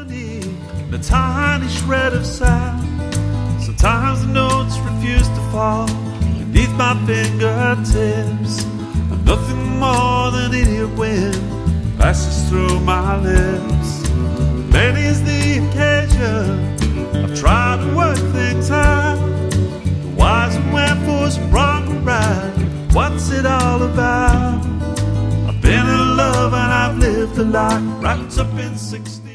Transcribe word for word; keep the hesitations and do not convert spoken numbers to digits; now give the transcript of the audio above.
harmony, and a tiny shred of sound. Sometimes the notes refuse to fall beneath my fingertips, and nothing more than idiot wind passes through my lips. Many is the occasion I've tried to work things out, the whys and wherefores, wrong and right. What's it all about? I've been in love and I've lived a lot, wrapped up in sixty.